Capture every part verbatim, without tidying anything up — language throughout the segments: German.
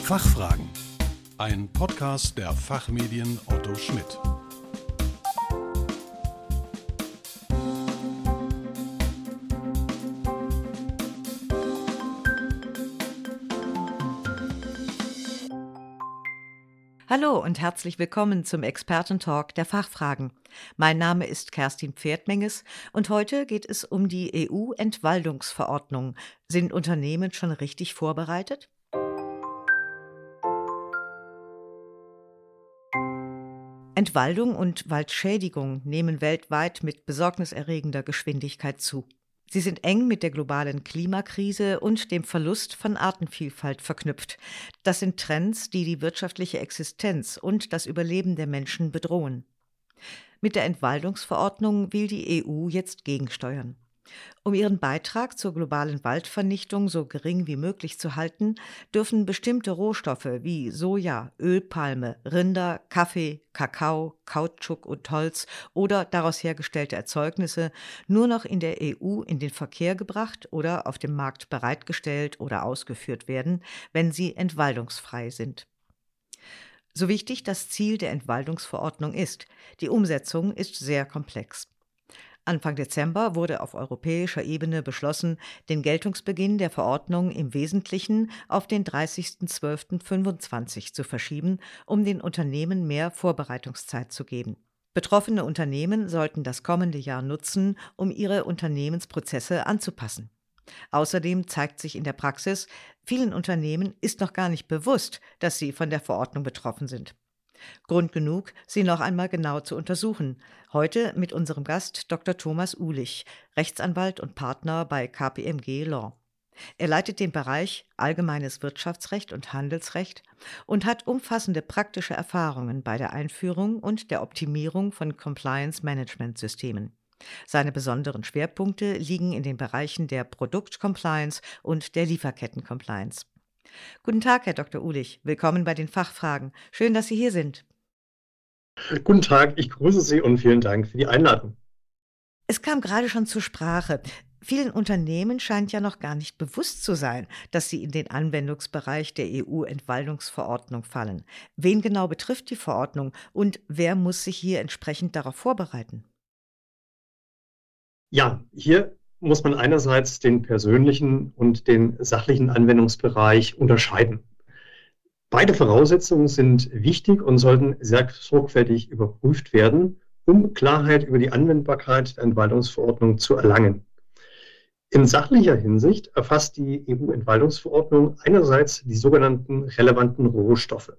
Fachfragen. Ein Podcast der Fachmedien Otto Schmidt. Hallo und herzlich willkommen zum Expertentalk der Fachfragen. Mein Name ist Kerstin Pferdmenges und heute geht es um die E U-Entwaldungsverordnung. Sind Unternehmen schon richtig vorbereitet? Entwaldung und Waldschädigung nehmen weltweit mit besorgniserregender Geschwindigkeit zu. Sie sind eng mit der globalen Klimakrise und dem Verlust von Artenvielfalt verknüpft. Das sind Trends, die die wirtschaftliche Existenz und das Überleben der Menschen bedrohen. Mit der Entwaldungsverordnung will die E U jetzt gegensteuern. Um ihren Beitrag zur globalen Waldvernichtung so gering wie möglich zu halten, dürfen bestimmte Rohstoffe wie Soja, Ölpalme, Rinder, Kaffee, Kakao, Kautschuk und Holz oder daraus hergestellte Erzeugnisse nur noch in der E U in den Verkehr gebracht oder auf dem Markt bereitgestellt oder ausgeführt werden, wenn sie entwaldungsfrei sind. So wichtig das Ziel der Entwaldungsverordnung ist, die Umsetzung ist sehr komplex. Anfang Dezember wurde auf europäischer Ebene beschlossen, den Geltungsbeginn der Verordnung im Wesentlichen auf den dreißigsten zwölften fünfundzwanzig zu verschieben, um den Unternehmen mehr Vorbereitungszeit zu geben. Betroffene Unternehmen sollten das kommende Jahr nutzen, um ihre Unternehmensprozesse anzupassen. Außerdem zeigt sich in der Praxis, vielen Unternehmen ist noch gar nicht bewusst, dass sie von der Verordnung betroffen sind. Grund genug, sie noch einmal genau zu untersuchen. Heute mit unserem Gast Doktor Thomas Uhlich, Rechtsanwalt und Partner bei K P M G Law. Er leitet den Bereich Allgemeines Wirtschaftsrecht und Handelsrecht und hat umfassende praktische Erfahrungen bei der Einführung und der Optimierung von Compliance-Management-Systemen. Seine besonderen Schwerpunkte liegen in den Bereichen der Produkt-Compliance und der Lieferketten-Compliance. Guten Tag, Herr Doktor Uhlich. Willkommen bei den Fachfragen. Schön, dass Sie hier sind. Guten Tag, ich grüße Sie und vielen Dank für die Einladung. Es kam gerade schon zur Sprache. Vielen Unternehmen scheint ja noch gar nicht bewusst zu sein, dass sie in den Anwendungsbereich der E U-Entwaldungsverordnung fallen. Wen genau betrifft die Verordnung und wer muss sich hier entsprechend darauf vorbereiten? Ja, hier muss man einerseits den persönlichen und den sachlichen Anwendungsbereich unterscheiden. Beide Voraussetzungen sind wichtig und sollten sehr sorgfältig überprüft werden, um Klarheit über die Anwendbarkeit der Entwaldungsverordnung zu erlangen. In sachlicher Hinsicht erfasst die E U-Entwaldungsverordnung einerseits die sogenannten relevanten Rohstoffe.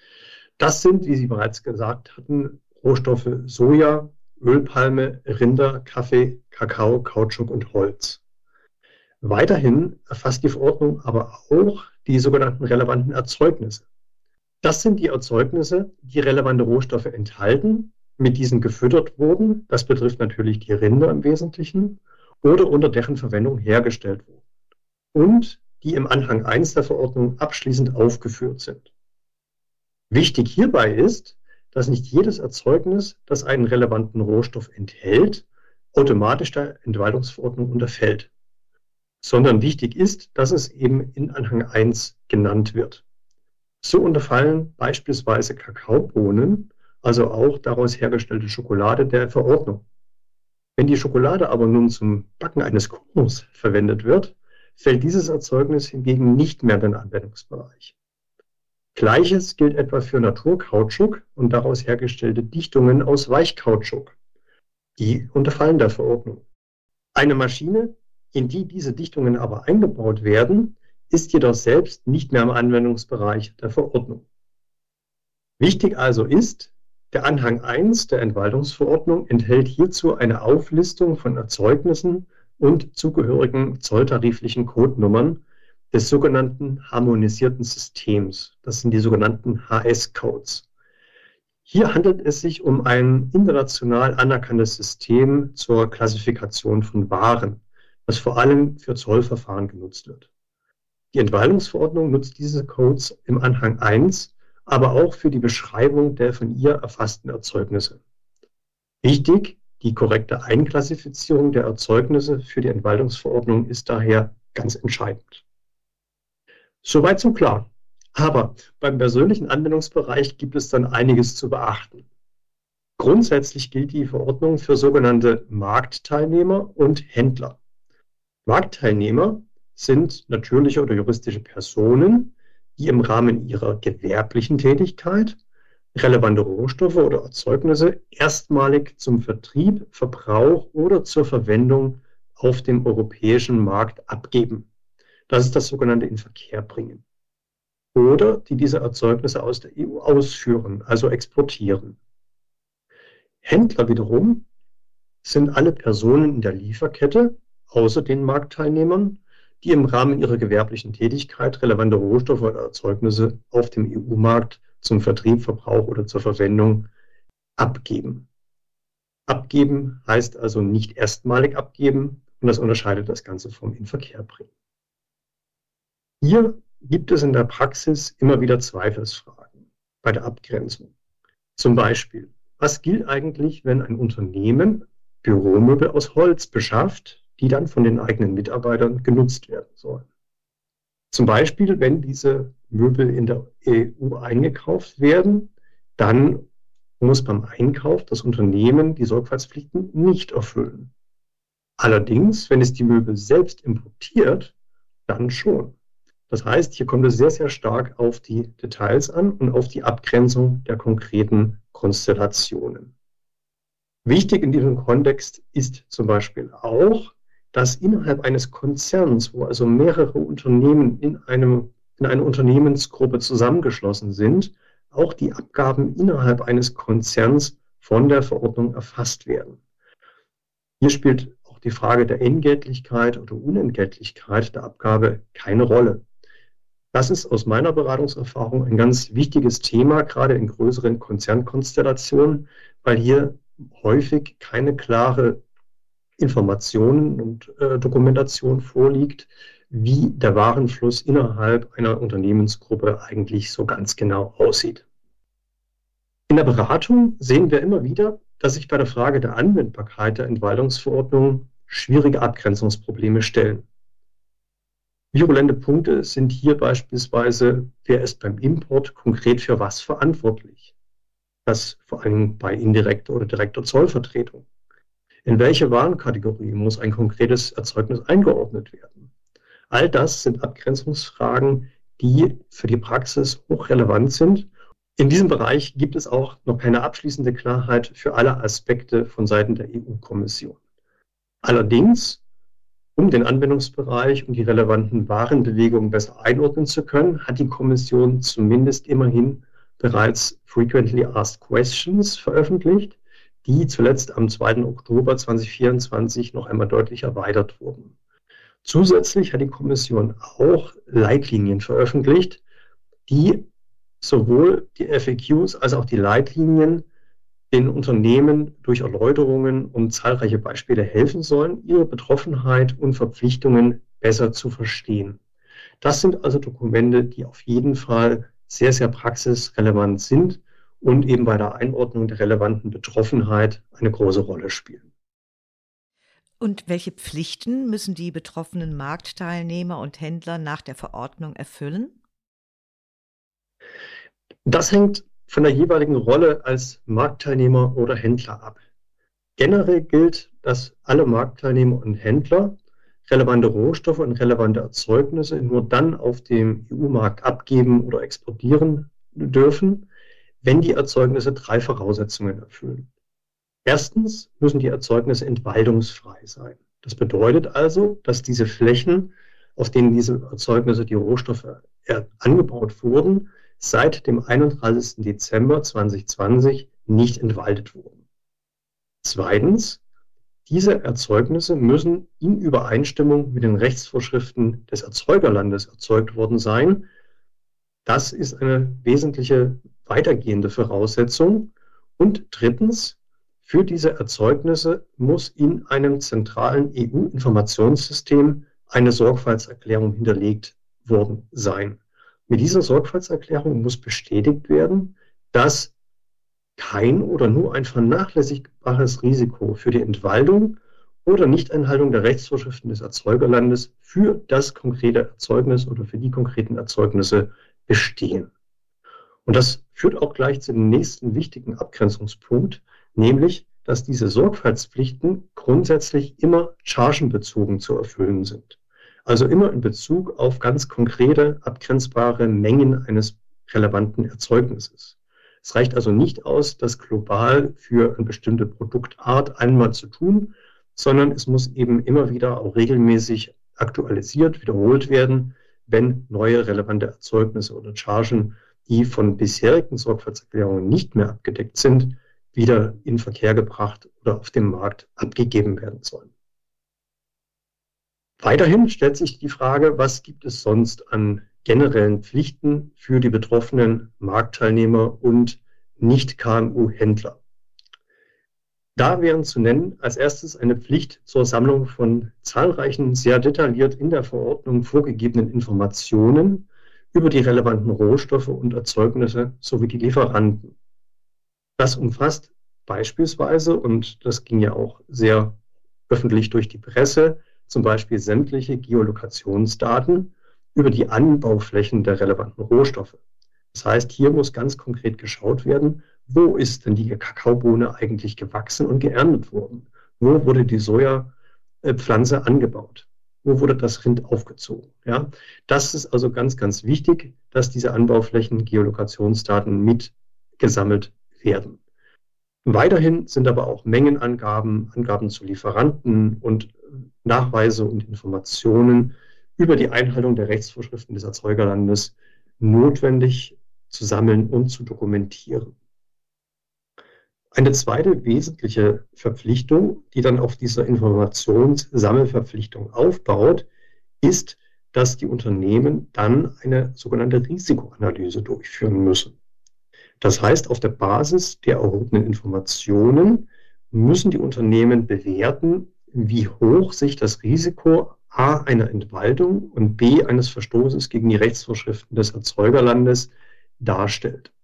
Das sind, wie Sie bereits gesagt hatten, Rohstoffe Soja, Ölpalme, Rinder, Kaffee, Kakao, Kautschuk und Holz. Weiterhin erfasst die Verordnung aber auch die sogenannten relevanten Erzeugnisse. Das sind die Erzeugnisse, die relevante Rohstoffe enthalten, mit diesen gefüttert wurden, das betrifft natürlich die Rinder im Wesentlichen, oder unter deren Verwendung hergestellt wurden und die im Anhang eins der Verordnung abschließend aufgeführt sind. Wichtig hierbei ist, dass nicht jedes Erzeugnis, das einen relevanten Rohstoff enthält, automatisch der Entwaldungsverordnung unterfällt, sondern wichtig ist, dass es eben in Anhang eins genannt wird. So unterfallen beispielsweise Kakaobohnen, also auch daraus hergestellte Schokolade, der Verordnung. Wenn die Schokolade aber nun zum Backen eines Kuchens verwendet wird, fällt dieses Erzeugnis hingegen nicht mehr in den Anwendungsbereich. Gleiches gilt etwa für Naturkautschuk und daraus hergestellte Dichtungen aus Weichkautschuk. Die unterfallen der Verordnung. Eine Maschine, in die diese Dichtungen aber eingebaut werden, ist jedoch selbst nicht mehr im Anwendungsbereich der Verordnung. Wichtig also ist, der Anhang eins der Entwaldungsverordnung enthält hierzu eine Auflistung von Erzeugnissen und zugehörigen zolltariflichen Codenummern des sogenannten harmonisierten Systems. Das sind die sogenannten H S-Codes. Hier handelt es sich um ein international anerkanntes System zur Klassifikation von Waren, das vor allem für Zollverfahren genutzt wird. Die Entwaldungsverordnung nutzt diese Codes im Anhang eins, aber auch für die Beschreibung der von ihr erfassten Erzeugnisse. Wichtig, die korrekte Einklassifizierung der Erzeugnisse für die Entwaldungsverordnung ist daher ganz entscheidend. Soweit so klar. Aber beim persönlichen Anwendungsbereich gibt es dann einiges zu beachten. Grundsätzlich gilt die Verordnung für sogenannte Marktteilnehmer und Händler. Marktteilnehmer sind natürliche oder juristische Personen, die im Rahmen ihrer gewerblichen Tätigkeit relevante Rohstoffe oder Erzeugnisse erstmalig zum Vertrieb, Verbrauch oder zur Verwendung auf dem europäischen Markt abgeben. Das ist das sogenannte Inverkehrbringen. Oder die diese Erzeugnisse aus der E U ausführen, also exportieren. Händler wiederum sind alle Personen in der Lieferkette, außer den Marktteilnehmern, die im Rahmen ihrer gewerblichen Tätigkeit relevante Rohstoffe oder Erzeugnisse auf dem E U-Markt zum Vertrieb, Verbrauch oder zur Verwendung abgeben. Abgeben heißt also nicht erstmalig abgeben und das unterscheidet das Ganze vom Inverkehrbringen. Hier gibt es in der Praxis immer wieder Zweifelsfragen bei der Abgrenzung. Zum Beispiel, was gilt eigentlich, wenn ein Unternehmen Büromöbel aus Holz beschafft, die dann von den eigenen Mitarbeitern genutzt werden sollen? Zum Beispiel, wenn diese Möbel in der E U eingekauft werden, dann muss beim Einkauf das Unternehmen die Sorgfaltspflichten nicht erfüllen. Allerdings, wenn es die Möbel selbst importiert, dann schon. Das heißt, hier kommt es sehr, sehr stark auf die Details an und auf die Abgrenzung der konkreten Konstellationen. Wichtig in diesem Kontext ist zum Beispiel auch, dass innerhalb eines Konzerns, wo also mehrere Unternehmen in, einem, in einer Unternehmensgruppe zusammengeschlossen sind, auch die Abgaben innerhalb eines Konzerns von der Verordnung erfasst werden. Hier spielt auch die Frage der Entgeltlichkeit oder Unentgeltlichkeit der Abgabe keine Rolle. Das ist aus meiner Beratungserfahrung ein ganz wichtiges Thema, gerade in größeren Konzernkonstellationen, weil hier häufig keine klare Informationen und äh, Dokumentation vorliegt, wie der Warenfluss innerhalb einer Unternehmensgruppe eigentlich so ganz genau aussieht. In der Beratung sehen wir immer wieder, dass sich bei der Frage der Anwendbarkeit der Entwaldungsverordnung schwierige Abgrenzungsprobleme stellen. Virulente Punkte sind hier beispielsweise, wer ist beim Import konkret für was verantwortlich? Das vor allem bei indirekter oder direkter Zollvertretung. In welche Warenkategorie muss ein konkretes Erzeugnis eingeordnet werden? All das sind Abgrenzungsfragen, die für die Praxis hochrelevant sind. In diesem Bereich gibt es auch noch keine abschließende Klarheit für alle Aspekte von Seiten der E U-Kommission. Allerdings, um den Anwendungsbereich und die relevanten Warenbewegungen besser einordnen zu können, hat die Kommission zumindest immerhin bereits Frequently Asked Questions veröffentlicht, die zuletzt am zweiten Oktober zweitausendvierundzwanzig noch einmal deutlich erweitert wurden. Zusätzlich hat die Kommission auch Leitlinien veröffentlicht, die sowohl die F A Qs als auch die Leitlinien den Unternehmen durch Erläuterungen und zahlreiche Beispiele helfen sollen, ihre Betroffenheit und Verpflichtungen besser zu verstehen. Das sind also Dokumente, die auf jeden Fall sehr, sehr praxisrelevant sind und eben bei der Einordnung der relevanten Betroffenheit eine große Rolle spielen. Und welche Pflichten müssen die betroffenen Marktteilnehmer und Händler nach der Verordnung erfüllen? Das hängt von der jeweiligen Rolle als Marktteilnehmer oder Händler ab. Generell gilt, dass alle Marktteilnehmer und Händler relevante Rohstoffe und relevante Erzeugnisse nur dann auf dem E U-Markt abgeben oder exportieren dürfen, wenn die Erzeugnisse drei Voraussetzungen erfüllen. Erstens müssen die Erzeugnisse entwaldungsfrei sein. Das bedeutet also, dass diese Flächen, auf denen diese Erzeugnisse, die Rohstoffe angebaut wurden, seit dem einunddreißigsten Dezember zweitausendzwanzig nicht entwaldet wurden. Zweitens, diese Erzeugnisse müssen in Übereinstimmung mit den Rechtsvorschriften des Erzeugerlandes erzeugt worden sein. Das ist eine wesentliche weitergehende Voraussetzung. Und drittens, für diese Erzeugnisse muss in einem zentralen E U-Informationssystem eine Sorgfaltserklärung hinterlegt worden sein. Mit dieser Sorgfaltserklärung muss bestätigt werden, dass kein oder nur ein vernachlässigbares Risiko für die Entwaldung oder Nichteinhaltung der Rechtsvorschriften des Erzeugerlandes für das konkrete Erzeugnis oder für die konkreten Erzeugnisse bestehen. Und das führt auch gleich zu dem nächsten wichtigen Abgrenzungspunkt, nämlich, dass diese Sorgfaltspflichten grundsätzlich immer chargenbezogen zu erfüllen sind. Also immer in Bezug auf ganz konkrete, abgrenzbare Mengen eines relevanten Erzeugnisses. Es reicht also nicht aus, das global für eine bestimmte Produktart einmal zu tun, sondern es muss eben immer wieder auch regelmäßig aktualisiert, wiederholt werden, wenn neue relevante Erzeugnisse oder Chargen, die von bisherigen Sorgfaltserklärungen nicht mehr abgedeckt sind, wieder in Verkehr gebracht oder auf dem Markt abgegeben werden sollen. Weiterhin stellt sich die Frage, was gibt es sonst an generellen Pflichten für die betroffenen Marktteilnehmer und Nicht-K M U-Händler. Da wären zu nennen als erstes eine Pflicht zur Sammlung von zahlreichen, sehr detailliert in der Verordnung vorgegebenen Informationen über die relevanten Rohstoffe und Erzeugnisse sowie die Lieferanten. Das umfasst beispielsweise, und das ging ja auch sehr öffentlich durch die Presse, zum Beispiel sämtliche Geolokationsdaten über die Anbauflächen der relevanten Rohstoffe. Das heißt, hier muss ganz konkret geschaut werden, wo ist denn die Kakaobohne eigentlich gewachsen und geerntet worden? Wo wurde die Sojapflanze angebaut? Wo wurde das Rind aufgezogen? Ja, das ist also ganz, ganz wichtig, dass diese Anbauflächen, Geolokationsdaten mit gesammelt werden. Weiterhin sind aber auch Mengenangaben, Angaben zu Lieferanten und Nachweise und Informationen über die Einhaltung der Rechtsvorschriften des Erzeugerlandes notwendig zu sammeln und zu dokumentieren. Eine zweite wesentliche Verpflichtung, die dann auf dieser Informationssammelverpflichtung aufbaut, ist, dass die Unternehmen dann eine sogenannte Risikoanalyse durchführen müssen. Das heißt, auf der Basis der erhobenen Informationen müssen die Unternehmen bewerten, wie hoch sich das Risiko a. einer Entwaldung und b. eines Verstoßes gegen die Rechtsvorschriften des Erzeugerlandes darstellt.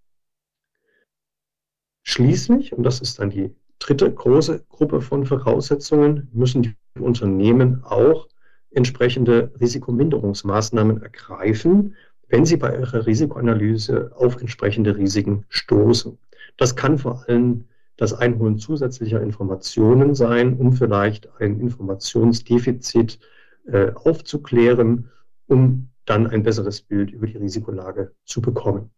Schließlich, und das ist dann die dritte große Gruppe von Voraussetzungen, müssen die Unternehmen auch entsprechende Risikominderungsmaßnahmen ergreifen, wenn sie bei ihrer Risikoanalyse auf entsprechende Risiken stoßen. Das kann vor allem das Einholen zusätzlicher Informationen sein, um vielleicht ein Informationsdefizit äh, aufzuklären, um dann ein besseres Bild über die Risikolage zu bekommen.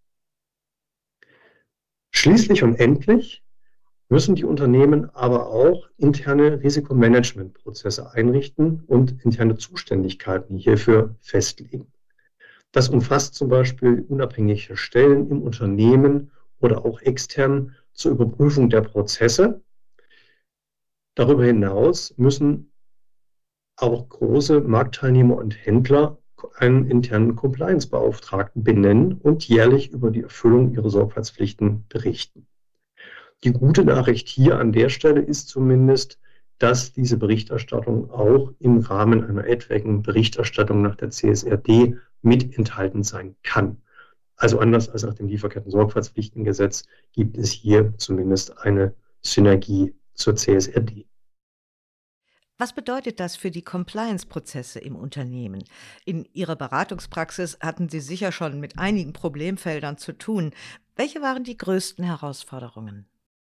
Schließlich und endlich müssen die Unternehmen aber auch interne Risikomanagementprozesse einrichten und interne Zuständigkeiten hierfür festlegen. Das umfasst zum Beispiel unabhängige Stellen im Unternehmen oder auch extern zur Überprüfung der Prozesse. Darüber hinaus müssen auch große Marktteilnehmer und Händler einen internen Compliance-Beauftragten benennen und jährlich über die Erfüllung ihrer Sorgfaltspflichten berichten. Die gute Nachricht hier an der Stelle ist zumindest, dass diese Berichterstattung auch im Rahmen einer etwaigen Berichterstattung nach der C S R D mit enthalten sein kann. Also anders als nach dem Lieferketten-Sorgfaltspflichtengesetz gibt es hier zumindest eine Synergie zur C S R D. Was bedeutet das für die Compliance-Prozesse im Unternehmen? In Ihrer Beratungspraxis hatten Sie sicher schon mit einigen Problemfeldern zu tun. Welche waren die größten Herausforderungen?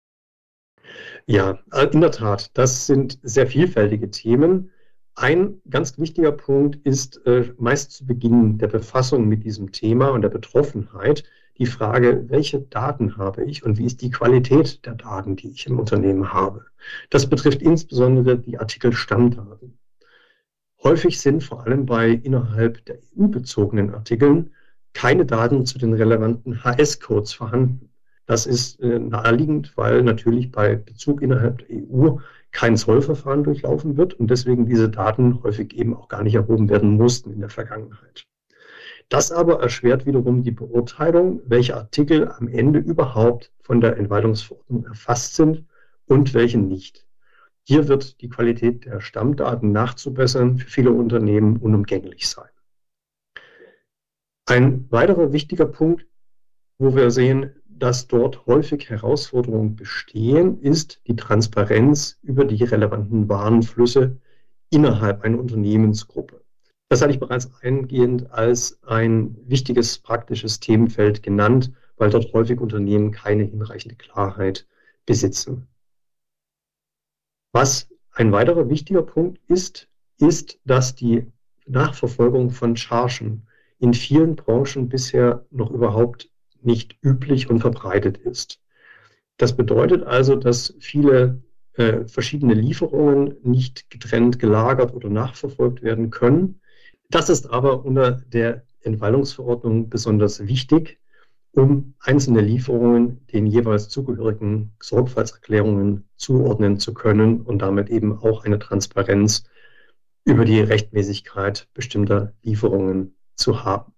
Ja, in der Tat, das sind sehr vielfältige Themen. Ein ganz wichtiger Punkt ist äh, meist zu Beginn der Befassung mit diesem Thema und der Betroffenheit die Frage, welche Daten habe ich und wie ist die Qualität der Daten, die ich im Unternehmen habe. Das betrifft insbesondere die Artikelstammdaten. Häufig sind vor allem bei innerhalb der E U-bezogenen Artikeln keine Daten zu den relevanten H S-Codes vorhanden. Das ist äh, naheliegend, weil natürlich bei Bezug innerhalb der E U kein Zollverfahren durchlaufen wird und deswegen diese Daten häufig eben auch gar nicht erhoben werden mussten in der Vergangenheit. Das aber erschwert wiederum die Beurteilung, welche Artikel am Ende überhaupt von der Entwaldungsverordnung erfasst sind und welche nicht. Hier wird die Qualität der Stammdaten nachzubessern für viele Unternehmen unumgänglich sein. Ein weiterer wichtiger Punkt, wo wir sehen, dass dort häufig Herausforderungen bestehen, ist die Transparenz über die relevanten Warenflüsse innerhalb einer Unternehmensgruppe. Das hatte ich bereits eingehend als ein wichtiges praktisches Themenfeld genannt, weil dort häufig Unternehmen keine hinreichende Klarheit besitzen. Was ein weiterer wichtiger Punkt ist, ist, dass die Nachverfolgung von Chargen in vielen Branchen bisher noch überhaupt nicht üblich und verbreitet ist. Das bedeutet also, dass viele äh, verschiedene Lieferungen nicht getrennt gelagert oder nachverfolgt werden können. Das ist aber unter der Entwaldungsverordnung besonders wichtig, um einzelne Lieferungen den jeweils zugehörigen Sorgfaltserklärungen zuordnen zu können und damit eben auch eine Transparenz über die Rechtmäßigkeit bestimmter Lieferungen zu haben.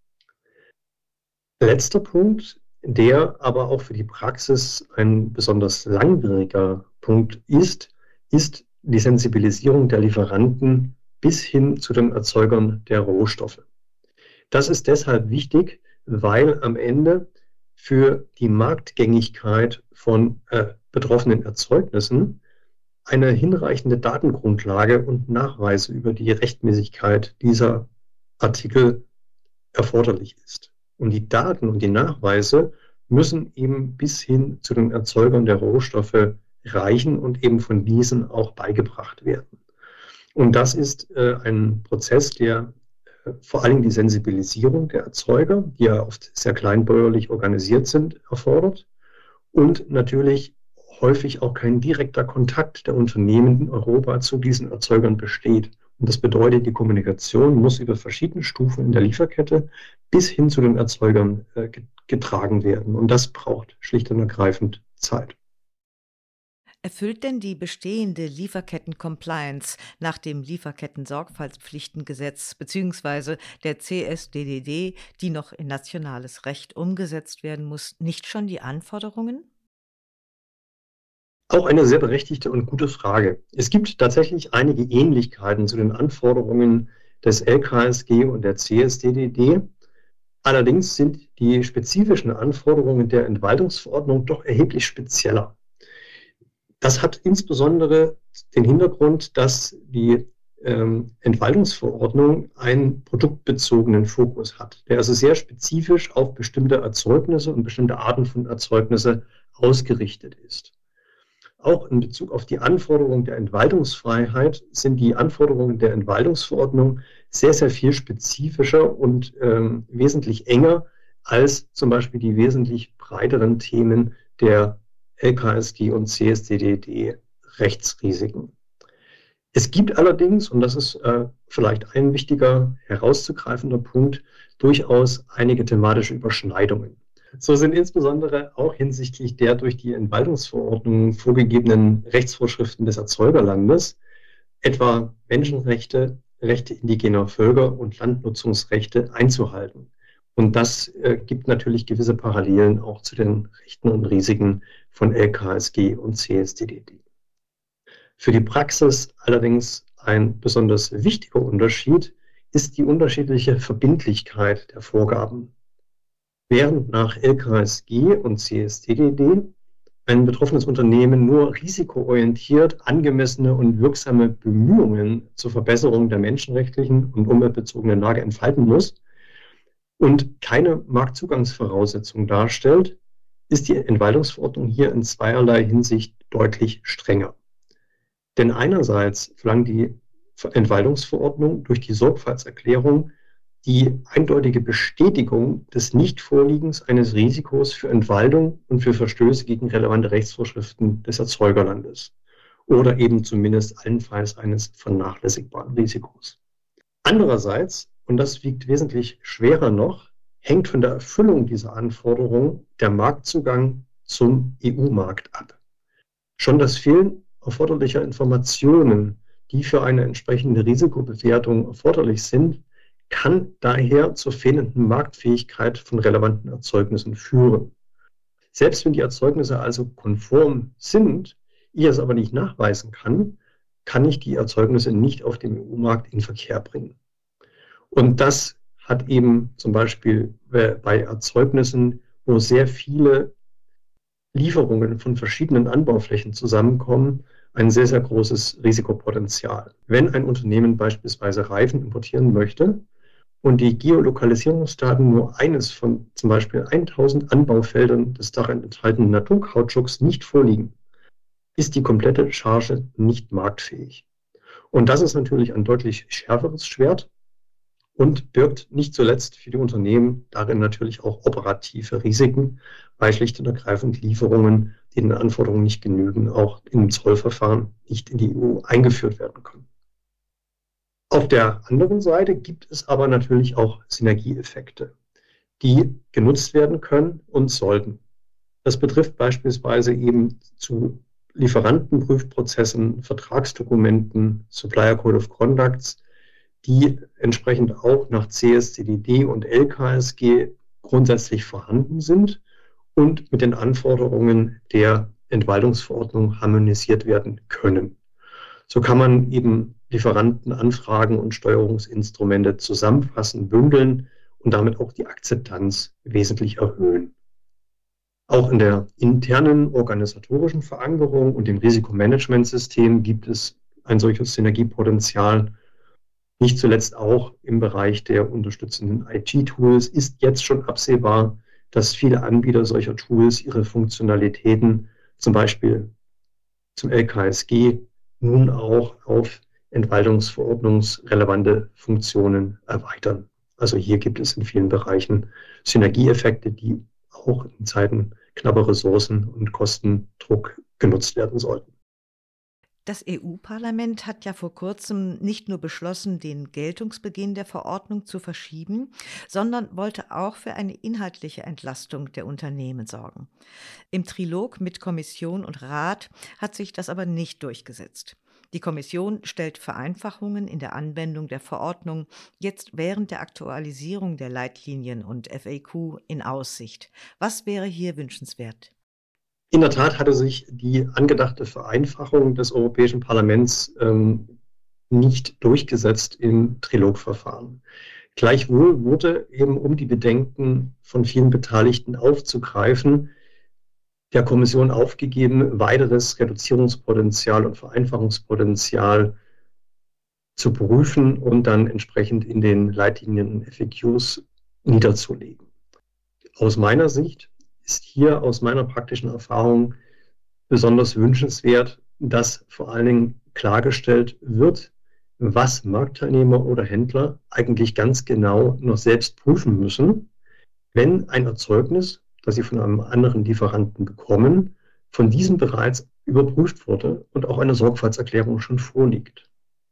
Letzter Punkt, der aber auch für die Praxis ein besonders langwieriger Punkt ist, ist die Sensibilisierung der Lieferanten bis hin zu den Erzeugern der Rohstoffe. Das ist deshalb wichtig, weil am Ende für die Marktgängigkeit von äh, betroffenen Erzeugnissen eine hinreichende Datengrundlage und Nachweise über die Rechtmäßigkeit dieser Artikel erforderlich ist. Und die Daten und die Nachweise müssen eben bis hin zu den Erzeugern der Rohstoffe reichen und eben von diesen auch beigebracht werden. Und das ist äh, ein Prozess, der äh, vor allem die Sensibilisierung der Erzeuger, die ja oft sehr kleinbäuerlich organisiert sind, erfordert und natürlich häufig auch kein direkter Kontakt der Unternehmen in Europa zu diesen Erzeugern besteht. Und das bedeutet, die Kommunikation muss über verschiedene Stufen in der Lieferkette bis hin zu den Erzeugern äh, getragen werden. Und das braucht schlicht und ergreifend Zeit. Erfüllt denn die bestehende Lieferketten-Compliance nach dem Lieferketten-Sorgfaltspflichtengesetz bzw. der C S D D D, die noch in nationales Recht umgesetzt werden muss, nicht schon die Anforderungen? Auch eine sehr berechtigte und gute Frage. Es gibt tatsächlich einige Ähnlichkeiten zu den Anforderungen des L K S G und der C S D D D. Allerdings sind die spezifischen Anforderungen der Entwaldungsverordnung doch erheblich spezieller. Das hat insbesondere den Hintergrund, dass die ähm, Entwaldungsverordnung einen produktbezogenen Fokus hat, der also sehr spezifisch auf bestimmte Erzeugnisse und bestimmte Arten von Erzeugnisse ausgerichtet ist. Auch in Bezug auf die Anforderungen der Entwaldungsfreiheit sind die Anforderungen der Entwaldungsverordnung sehr, sehr viel spezifischer und ähm, wesentlich enger als zum Beispiel die wesentlich breiteren Themen der L K S G und C S D D D Rechtsrisiken. Es gibt allerdings, und das ist äh, vielleicht ein wichtiger herauszugreifender Punkt, durchaus einige thematische Überschneidungen. So sind insbesondere auch hinsichtlich der durch die Entwaldungsverordnung vorgegebenen Rechtsvorschriften des Erzeugerlandes, etwa Menschenrechte, Rechte indigener Völker und Landnutzungsrechte einzuhalten. Und das äh, gibt natürlich gewisse Parallelen auch zu den Rechten und Risiken von L K S G und C S D D D. Für die Praxis allerdings ein besonders wichtiger Unterschied ist die unterschiedliche Verbindlichkeit der Vorgaben. Während nach L K S G und C S D D D ein betroffenes Unternehmen nur risikoorientiert angemessene und wirksame Bemühungen zur Verbesserung der menschenrechtlichen und umweltbezogenen Lage entfalten muss und keine Marktzugangsvoraussetzung darstellt, ist die Entwaldungsverordnung hier in zweierlei Hinsicht deutlich strenger. Denn einerseits verlangt die Entwaldungsverordnung durch die Sorgfaltserklärung die eindeutige Bestätigung des Nichtvorliegens eines Risikos für Entwaldung und für Verstöße gegen relevante Rechtsvorschriften des Erzeugerlandes oder eben zumindest allenfalls eines vernachlässigbaren Risikos. Andererseits, und das wiegt wesentlich schwerer noch, hängt von der Erfüllung dieser Anforderung der Marktzugang zum E U-Markt ab. Schon das Fehlen erforderlicher Informationen, die für eine entsprechende Risikobewertung erforderlich sind, kann daher zur fehlenden Marktfähigkeit von relevanten Erzeugnissen führen. Selbst wenn die Erzeugnisse also konform sind, ich es aber nicht nachweisen kann, kann ich die Erzeugnisse nicht auf dem E U-Markt in Verkehr bringen. Und das hat eben zum Beispiel bei Erzeugnissen, wo sehr viele Lieferungen von verschiedenen Anbauflächen zusammenkommen, ein sehr, sehr großes Risikopotenzial. Wenn ein Unternehmen beispielsweise Reifen importieren möchte und die Geolokalisierungsdaten nur eines von zum Beispiel tausend Anbaufeldern des darin enthaltenen Naturkautschuks nicht vorliegen, ist die komplette Charge nicht marktfähig. Und das ist natürlich ein deutlich schärferes Schwert und birgt nicht zuletzt für die Unternehmen darin natürlich auch operative Risiken, weil schlicht und ergreifend Lieferungen, die den Anforderungen nicht genügen, auch im Zollverfahren nicht in die E U eingeführt werden können. Auf der anderen Seite gibt es aber natürlich auch Synergieeffekte, die genutzt werden können und sollten. Das betrifft beispielsweise eben zu Lieferantenprüfprozessen, Vertragsdokumenten, Supplier Code of Conducts, die entsprechend auch nach C S C D D und L K S G grundsätzlich vorhanden sind und mit den Anforderungen der Entwaldungsverordnung harmonisiert werden können. So kann man eben Lieferantenanfragen und Steuerungsinstrumente zusammenfassen, bündeln und damit auch die Akzeptanz wesentlich erhöhen. Auch in der internen organisatorischen Verankerung und dem Risikomanagementsystem gibt es ein solches Synergiepotenzial. Nicht zuletzt auch im Bereich der unterstützenden I T-Tools ist jetzt schon absehbar, dass viele Anbieter solcher Tools ihre Funktionalitäten zum Beispiel zum L K S G nun auch auf entwaldungsverordnungsrelevante Funktionen erweitern. Also hier gibt es in vielen Bereichen Synergieeffekte, die auch in Zeiten knapper Ressourcen und Kostendruck genutzt werden sollten. Das E U-Parlament hat ja vor kurzem nicht nur beschlossen, den Geltungsbeginn der Verordnung zu verschieben, sondern wollte auch für eine inhaltliche Entlastung der Unternehmen sorgen. Im Trilog mit Kommission und Rat hat sich das aber nicht durchgesetzt. Die Kommission stellt Vereinfachungen in der Anwendung der Verordnung jetzt während der Aktualisierung der Leitlinien und F A Q in Aussicht. Was wäre hier wünschenswert? In der Tat hatte sich die angedachte Vereinfachung des Europäischen Parlaments ähm, nicht durchgesetzt im Trilogverfahren. Gleichwohl wurde eben, um die Bedenken von vielen Beteiligten aufzugreifen, der Kommission aufgegeben, weiteres Reduzierungspotenzial und Vereinfachungspotenzial zu prüfen und dann entsprechend in den Leitlinien und F A Qs niederzulegen. Aus meiner Sicht ist hier aus meiner praktischen Erfahrung besonders wünschenswert, dass vor allen Dingen klargestellt wird, was Marktteilnehmer oder Händler eigentlich ganz genau noch selbst prüfen müssen, wenn ein Erzeugnis, das sie von einem anderen Lieferanten bekommen, von diesem bereits überprüft wurde und auch eine Sorgfaltserklärung schon vorliegt.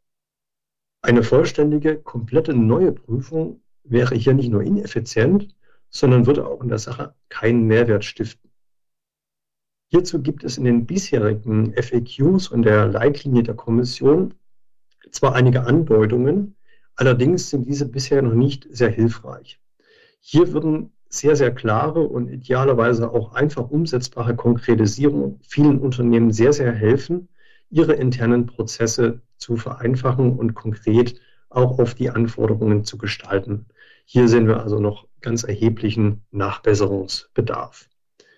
Eine vollständige, komplette neue Prüfung wäre hier nicht nur ineffizient, sondern würde auch in der Sache keinen Mehrwert stiften. Hierzu gibt es in den bisherigen F A Qs und der Leitlinie der Kommission zwar einige Andeutungen, allerdings sind diese bisher noch nicht sehr hilfreich. Hier würden sehr, sehr klare und idealerweise auch einfach umsetzbare Konkretisierungen vielen Unternehmen sehr, sehr helfen, ihre internen Prozesse zu vereinfachen und konkret auch auf die Anforderungen zu gestalten. Hier sehen wir also noch ganz erheblichen Nachbesserungsbedarf.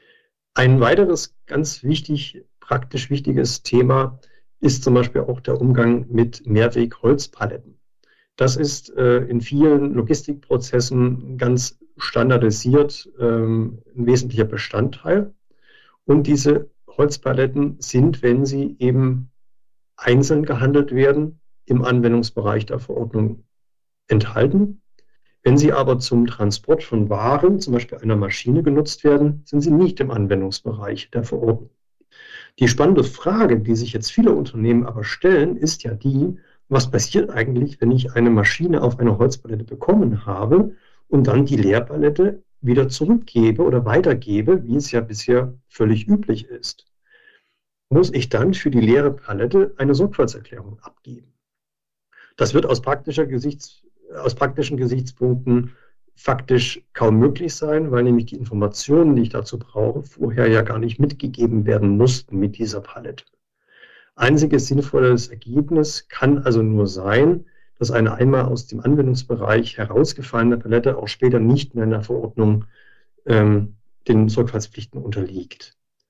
Ein weiteres ganz wichtig, praktisch wichtiges Thema ist zum Beispiel auch der Umgang mit Mehrweg-Holzpaletten. Das ist äh, in vielen Logistikprozessen ganz standardisiert ähm, ein wesentlicher Bestandteil. Und diese Holzpaletten sind, wenn sie eben einzeln gehandelt werden, im Anwendungsbereich der Verordnung enthalten. Wenn sie aber zum Transport von Waren, zum Beispiel einer Maschine, genutzt werden, sind sie nicht im Anwendungsbereich der Verordnung. Die spannende Frage, die sich jetzt viele Unternehmen aber stellen, ist ja die, was passiert eigentlich, wenn ich eine Maschine auf einer Holzpalette bekommen habe und dann die Leerpalette wieder zurückgebe oder weitergebe, wie es ja bisher völlig üblich ist? Muss ich dann für die leere Palette eine Sorgfaltserklärung abgeben? Das wird aus, praktischer Gesichts, aus praktischen Gesichtspunkten faktisch kaum möglich sein, weil nämlich die Informationen, die ich dazu brauche, vorher ja gar nicht mitgegeben werden mussten mit dieser Palette. Einziges sinnvolles Ergebnis kann also nur sein, dass eine einmal aus dem Anwendungsbereich herausgefallene Palette auch später nicht mehr in der Verordnung ähm, den Sorgfaltspflichten unterliegt.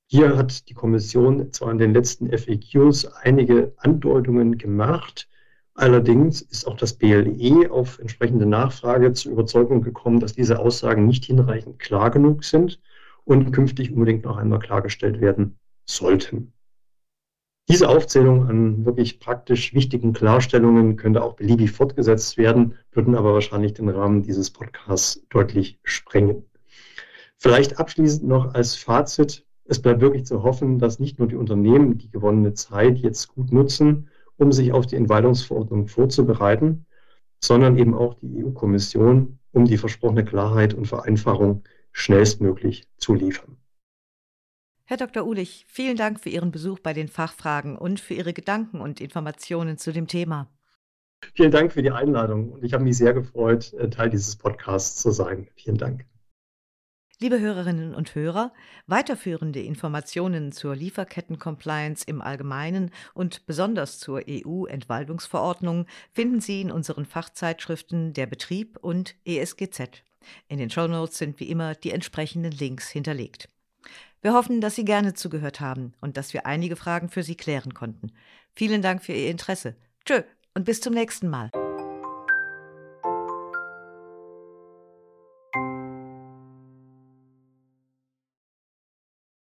Hier hat die Kommission zwar in den letzten F A Qs einige Andeutungen gemacht, allerdings ist auch das B L E auf entsprechende Nachfrage zur Überzeugung gekommen, dass diese Aussagen nicht hinreichend klar genug sind und künftig unbedingt noch einmal klargestellt werden sollten. Diese Aufzählung an wirklich praktisch wichtigen Klarstellungen könnte auch beliebig fortgesetzt werden, würden aber wahrscheinlich den Rahmen dieses Podcasts deutlich sprengen. Vielleicht abschließend noch als Fazit: Es bleibt wirklich zu hoffen, dass nicht nur die Unternehmen die gewonnene Zeit jetzt gut nutzen, um sich auf die Entwaldungsverordnung vorzubereiten, sondern eben auch die E U-Kommission, um die versprochene Klarheit und Vereinfachung schnellstmöglich zu liefern. Herr Doktor Uhlich, vielen Dank für Ihren Besuch bei den Fachfragen und für Ihre Gedanken und Informationen zu dem Thema. Vielen Dank für die Einladung und ich habe mich sehr gefreut, Teil dieses Podcasts zu sein. Vielen Dank. Liebe Hörerinnen und Hörer, weiterführende Informationen zur Lieferketten-Compliance im Allgemeinen und besonders zur E U-Entwaldungsverordnung finden Sie in unseren Fachzeitschriften Der Betrieb und E S G Z. In den Shownotes sind wie immer die entsprechenden Links hinterlegt. Wir hoffen, dass Sie gerne zugehört haben und dass wir einige Fragen für Sie klären konnten. Vielen Dank für Ihr Interesse. Tschö und bis zum nächsten Mal.